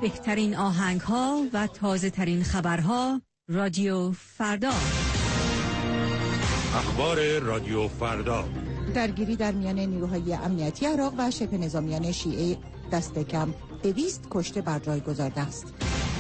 بهترین آهنگ‌ها و تازه‌ترین خبرها. رادیو فردا. اخبار رادیو فردا. درگیری در میان نیروهای امنیتی عراق و شبه نظامیان شیعه دست کم 200 کشته بر جای گذارده است.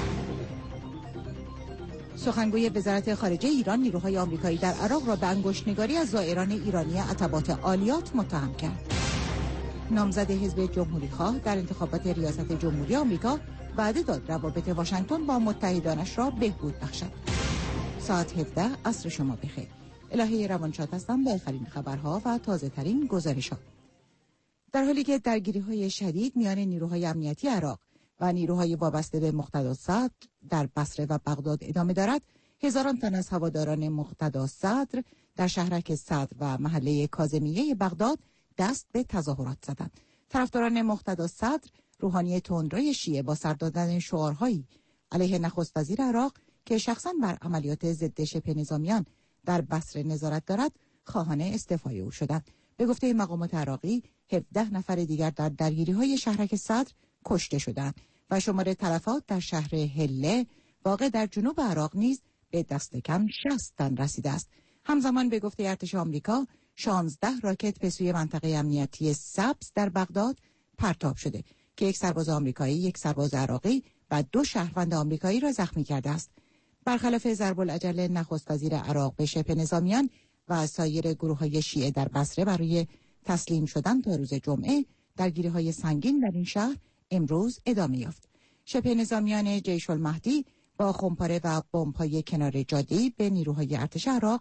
سخنگوی وزارت خارجه ایران نیروهای آمریکایی در عراق را به انگشت‌نگاری از زائران ایرانی عتبات عالیات متهم کرد. نامزد حزب جمهوری‌خواه در انتخابات ریاست جمهوری آمریکا وعده داد روابط واشنگتن با متحدانش را بهبود بخشد. ساعت 17 عصر شما بخیر. الهه روانشاد هستم با آخرین خبرها و تازه‌ترین گزارشات. در حالی که درگیری‌های شدید میان نیروهای امنیتی عراق و نیروهای وابسته به مقتدا صدر در بصره و بغداد ادامه دارد، هزاران تن از هواداران مقتدا صدر در شهرک صدر و محله کاظمیه بغداد دست به تظاهرات زدند. طرفداران مقتدا صدر روحانی تندروی شیعه با سر دادن شعارهایی علیه نخست وزیر عراق که شخصاً بر عملیات ضد شبه نظامیان در بصره نظارت دارد خواهان استعفای او شدند. به گفته مقامات عراقی 17 نفر دیگر در درگیری‌های شهرک صدر کشته شدند و شمار تلفات در شهر هله واقع در جنوب عراق نیز به دست کم 60 تن رسیده است. همزمان به گفته ارتش آمریکا 16 راکت به سوی منطقه امنیتی سبز در بغداد پرتاب شده که یک سرباز آمریکایی، یک سرباز عراقی و 2 شهروند آمریکایی را زخمی کرده است. برخلاف ضرب العجل نخست وزیر عراق به شبه نظامیان و سایر گروه‌های شیعه در بصره برای تسلیم شدن تا روز جمعه، درگیری‌های سنگین در این شهر امروز ادامه یافت. شبه نظامیان جیش المهدی با خمپاره و بمب‌های کنار جاده به نیروهای ارتش عراق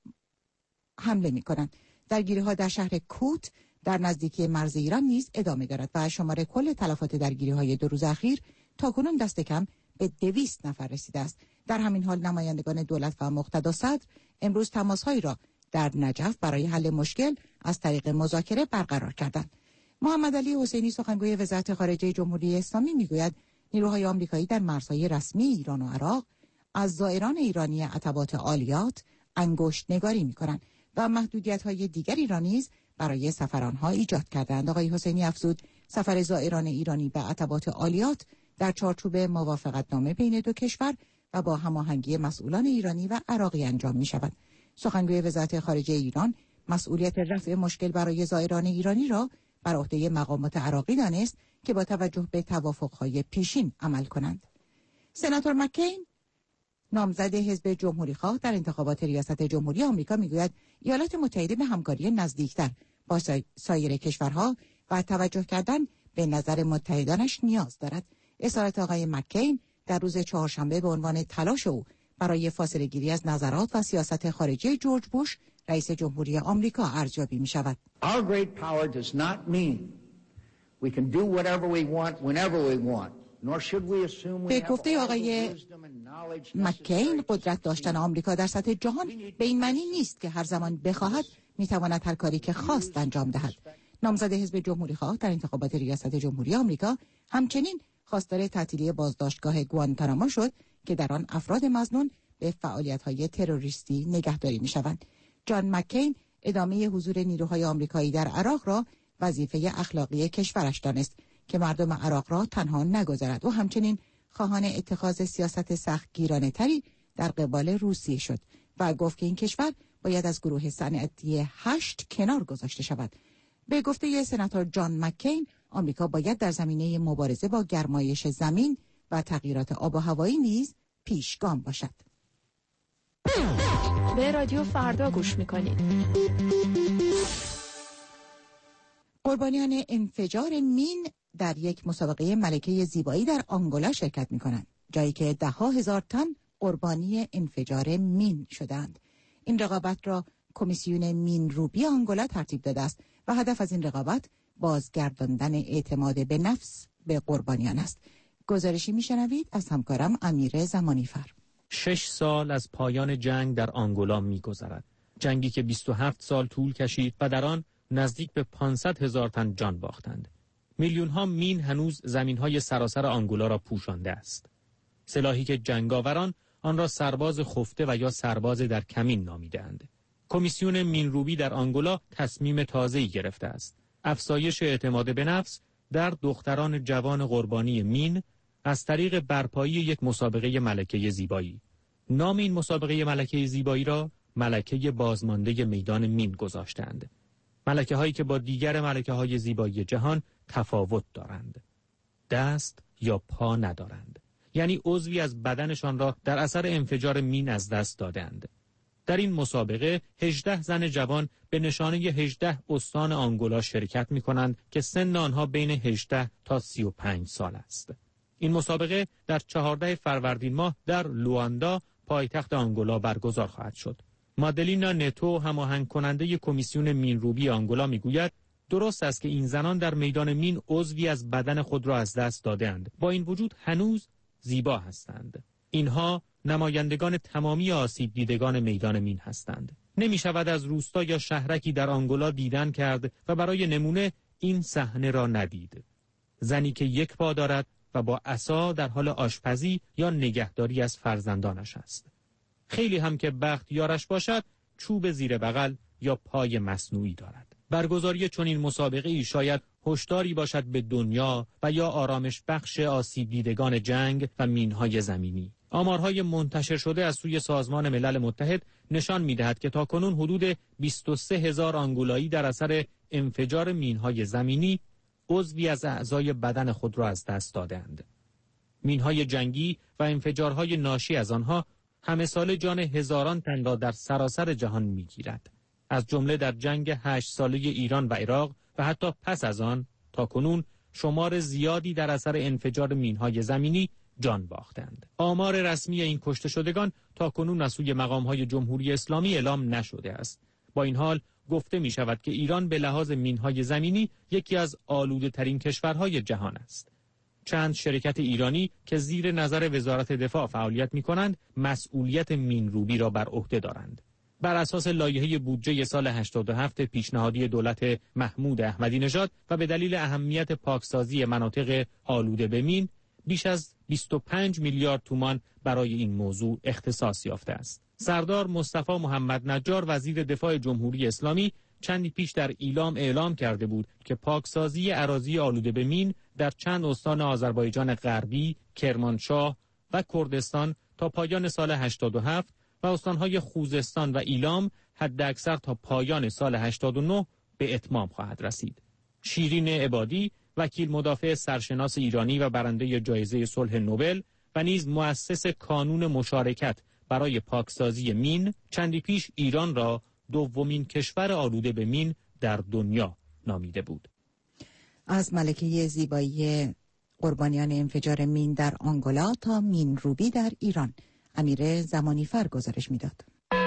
حمله می‌کنند. درگیری‌ها در شهر کوت در نزدیکی مرز ایران نیز ادامه دارد و شمار کل تلفات درگیری‌های 2 روز اخیر تاکنون دست کم به 200 نفر رسیده است. در همین حال نمایندگان دولت و مقتدا صدر امروز تماس‌هایی را در نجف برای حل مشکل از طریق مذاکره برقرار کردند. محمد علی حسینی سخنگوی وزارت خارجه جمهوری اسلامی میگوید نیروهای آمریکایی در مرزهای رسمی ایران و عراق از زائران ایرانی عتبات عالیات انگشت نگاری می‌کنند و محدودیت‌های دیگری را نیز برای سفر آنها ایجاد کردند. آقای حسینی افزود سفر زائران ایرانی به عتبات عالیات در چارچوب موافقتنامه بین 2 کشور و با هماهنگی مسئولان ایرانی و عراقی انجام می‌شود. سخنگوی وزارت خارجه ایران مسئولیت رفع مشکل برای زائران ایرانی را بر عهده مقامات عراقی دانست که با توجه به توافق‌های پیشین عمل کنند. سناتور مکین نامزد حزب جمهوری‌خواه در انتخابات ریاست جمهوری آمریکا میگوید ایالات متحده به همکاری نزدیکتر با سایر کشورها و توجه کردن به نظر متحدانش نیاز دارد. اظهارات آقای مکین در روز چهارشنبه به عنوان تلاش او برای فاصله گیری از نظرات و سیاست خارجی جورج بوش رئیس جمهوری آمریکا ارزیابی می شود. Our great power does not mean we can do whatever we want whenever we want. Nor should we assume we به have گفته all the آقای wisdom and knowledge مکین necessary. قدرت داشتن آمریکا در سطح جهان به این معنی نیست که هر زمان بخواهد میتواند هر کاری که خواست انجام دهد. نامزد حزب جمهوری‌خواه در انتخابات ریاست جمهوری آمریکا همچنین خواستار تعطیلی بازداشتگاه گوانتانامو شد که در آن افراد مظنون به فعالیت‌های تروریستی نگهداری می‌شوند. جان مکین ادامه حضور نیروهای آمریکایی در عراق را وظیفه اخلاقی کشورش دانست که مردم عراق را تنها نگذارد و همچنین خواهان اتخاذ سیاست سختگیرانه تری در قبال روسیه شد و گفت که این کشور باید از گروه صنعتی 8 کنار گذاشته شود. به گفته سناتور جان مکین آمریکا باید در زمینه مبارزه با گرمایش زمین و تغییرات آب و هوایی نیز پیشگام باشد. به رادیو فردا گوش میکنید. قربانیان انفجار مین در یک مسابقه ملکه زیبایی در آنگولا شرکت میکنند، جایی که 10,000 تن قربانی انفجار مین شدند. این رقابت را کمیسیون مین روبی آنگولا ترتیب داده است و هدف از این رقابت بازگرداندن اعتماد به نفس به قربانیان است. گزارشی میشنوید از همکارم امیر زمانیفر. 6 سال از پایان جنگ در آنگولا می‌گذرد. جنگی که 27 سال طول کشید و در آن نزدیک به 500,000 تن جان باختند. میلیون‌ها مین هنوز زمین‌های سراسر آنگولا را پوشانده است. سلاحی که جنگاوران آن را سرباز خفته و یا سرباز در کمین نامیده‌اند. کمیسیون مین روبی در آنگولا تصمیم تازه‌ای گرفته است. افزایش اعتماد به نفس در دختران جوان قربانی مین از طریق برپایی یک مسابقه ملکه زیبایی. نام این مسابقه ملکه زیبایی را ملکه بازمانده میدان مین گذاشتند. ملکه هایی که با دیگر ملکه های زیبایی جهان تفاوت دارند. دست یا پا ندارند. یعنی عضوی از بدنشان را در اثر انفجار مین از دست دادند. در این مسابقه 18 زن جوان به نشانه 18 استان آنگولا شرکت می کنند که سن آنها بین 18 تا 35 سال است. این مسابقه در 14 فروردین ماه در لواندا پایتخت آنگولا برگزار خواهد شد. مادلینا نتو هماهنگ کننده کمیسیون مینروبی آنگولا میگوید درست است که این زنان در میدان مین عضوی از بدن خود را از دست دادند. با این وجود هنوز زیبا هستند. اینها نمایندگان تمامی آسیب دیدگان میدان مین هستند. نمی شود از روستا یا شهرکی در آنگولا دیدن کرد و برای نمونه این صحنه را ندید. زنی که یک پا دارد و با عصا در حال آشپزی یا نگهداری از فرزندانش است. خیلی هم که بخت یارش باشد، چوب زیر بغل یا پای مصنوعی دارد. برگزاری چنین مسابقه‌ای شاید هشداری باشد به دنیا و یا آرامش بخش آسیب دیدگان جنگ و مینهای زمینی. آمارهای منتشر شده از سوی سازمان ملل متحد نشان می‌دهد که تاکنون حدود 23,000 آنگولایی در اثر انفجار مینهای زمینی عضوی از اعضای بدن خود را از دست دادند. مینهای جنگی و انفجارهای ناشی از آنها همه ساله جان هزاران تن را در سراسر جهان می‌گیرد. از جمله در جنگ 8 ساله ایران و عراق و حتی پس از آن تا کنون شمار زیادی در اثر انفجار مینهای زمینی جان باختند. آمار رسمی این کشته شدگان تا کنون از سوی مقام‌های جمهوری اسلامی اعلام نشده است. با این حال گفته می شود که ایران به لحاظ مینهای زمینی یکی از آلوده‌ترین کشورهای جهان است. چند شرکت ایرانی که زیر نظر وزارت دفاع فعالیت می کنند مسئولیت مینروبی را بر عهده دارند. بر اساس لایحه بودجه سال 87 پیشنهادی دولت محمود احمدی نژاد و به دلیل اهمیت پاکسازی مناطق آلوده به مین بیش از 25 میلیارد تومان برای این موضوع اختصاص یافته است. سردار مصطفی محمد نجار وزیر دفاع جمهوری اسلامی چندی پیش در ایلام اعلام کرده بود که پاکسازی اراضی آلوده به مین در چند استان آذربایجان غربی، کرمانشاه و کردستان تا پایان سال 87 و استانهای خوزستان و ایلام حداکثر تا پایان سال 89 به اتمام خواهد رسید. شیرین عبادی وکیل مدافع سرشناس ایرانی و برنده جایزه صلح نوبل و نیز مؤسس کانون مشارکت برای پاکسازی مین چندی پیش ایران را دومین کشور آلوده به مین در دنیا نامیده بود. از ملکه زیبایی قربانیان انفجار مین در آنگولا تا مینروبی در ایران، امیر زمانیفر گزارش میداد.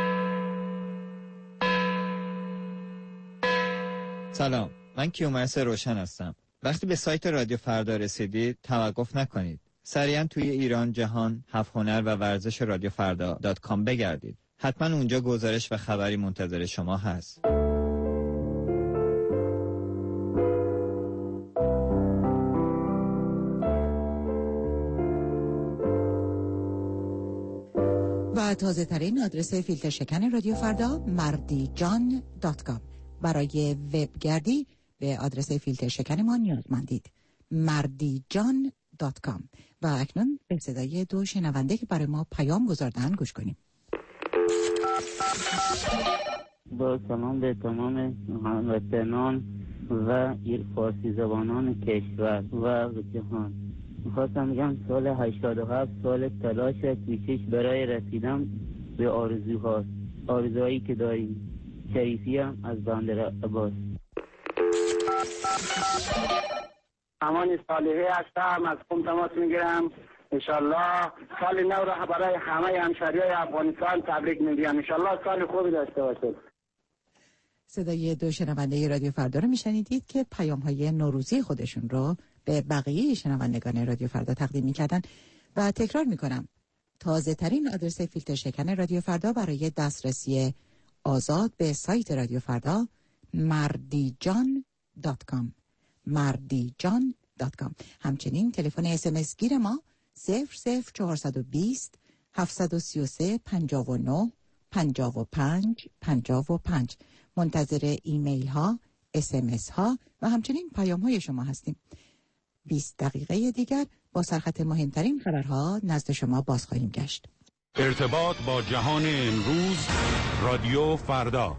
سلام، من کیومرث روشن هستم. وقتی به سایت رادیو فردا رسیدید توقف نکنید. سریعا توی ایران، جهان، هفت هنر و ورزش رادیو فردا.com بگردید. حتما اونجا گزارش و خبری منتظر شما هست. و تازه ترین آدرس فیلتر شکن رادیو فردا mardijan.com. برای وبگردی به آدرس فیلتر شکن ما نیازمندید. mardijan.com. و اکنون به صدای دو شنونده که برای ما پیام گذاردن گوش کنیم. با سلام به تمام هموطنان و فارسی زبانان کشور و جهان. میخواستم بگم سال 87 سال تلاش و کوشش برای رسیدن به آرزوهاست. آرزوهایی که داریم. شریفی هم از بندر عباس. امان صالحی هستم، از قم تماس میگیرم. انشالله سال نو را برای همه همشهریای افغانستان تبریک میگم. انشالله سال خوبی داشته باشید. صدای دو شنونده رادیو فردا رو میشنیدید که پیام‌های نوروزی خودشون رو به بقیه شنوندگان رادیو فردا تقدیم می‌کردن. و تکرار می‌کنم تازه ترین آدرس فیلتر شکن رادیو فردا برای دسترسی آزاد به سایت رادیو فردا mardijan.com. mardijan.com. همچنین تلفن اسمس گیر ما 00420 733 59 55 55. منتظر ایمیل ها، اسمس ها و همچنین پیام های شما هستیم. 20 دقیقه دیگر با سرخط مهمترین خبرها نزد شما باز خواهیم گشت. ارتباط با جهان امروز، رادیو فردا.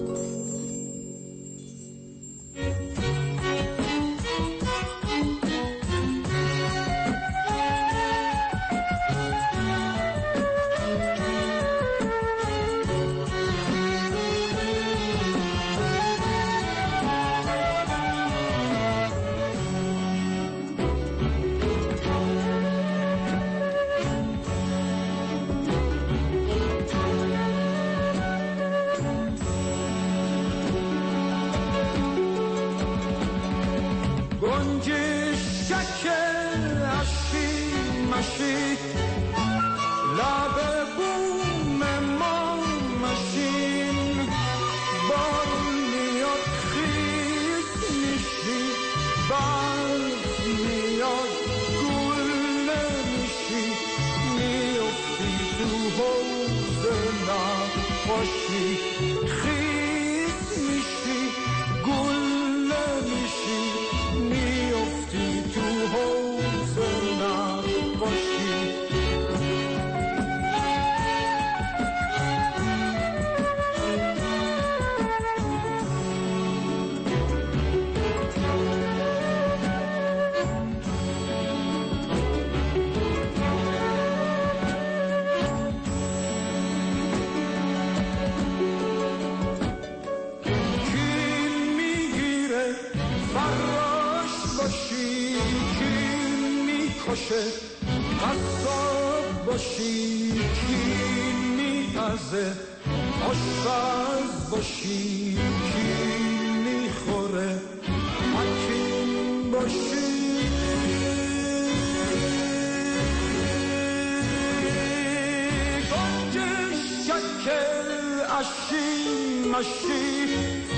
قصاب باشی کی میپزه، آشپز باشی کی میخوره، حکیم باشی گنج شکل اشی مشی.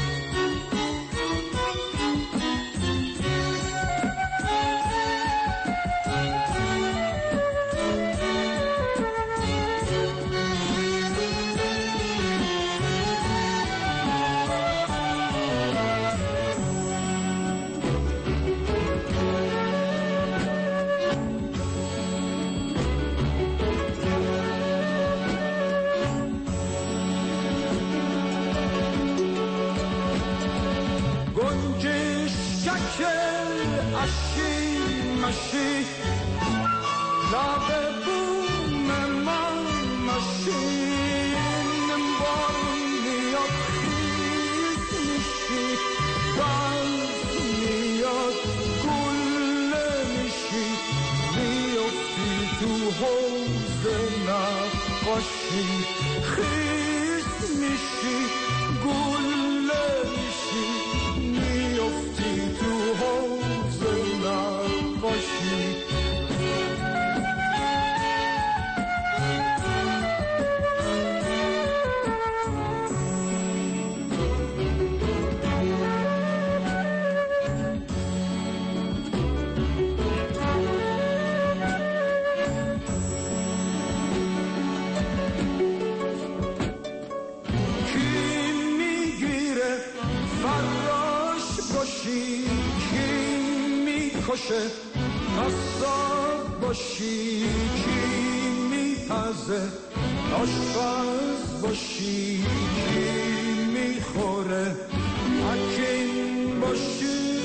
قصاب باشی کی میپزه، آشپز باشی کی میخوره، حکیم باشی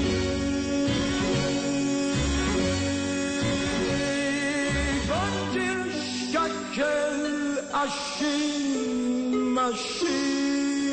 گنج شکل اشی مشی.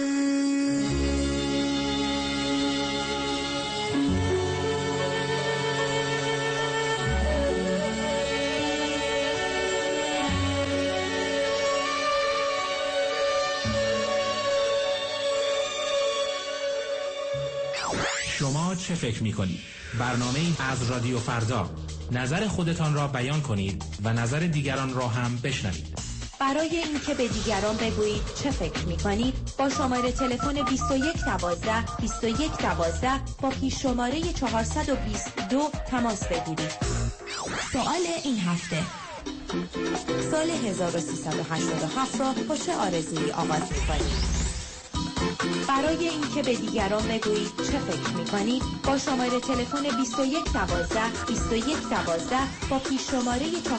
شما چه فکر می‌کنید؟ برنامه‌ای از رادیو فردا. نظر خودتان را بیان کنید و نظر دیگران را هم بشنوید. برای اینکه به دیگران بگویید چه فکر می‌کنید، با شماره تلفن 2112 2112 با پیش شماره 422 تماس بگیرید. سوال این هفته: سال 1387 را با چه آرزویی آغاز می‌کنید؟ برای اینکه به دیگران بگویید چه فکر می‌کنید با شماره تلفن 2112 2112 با پیش شماره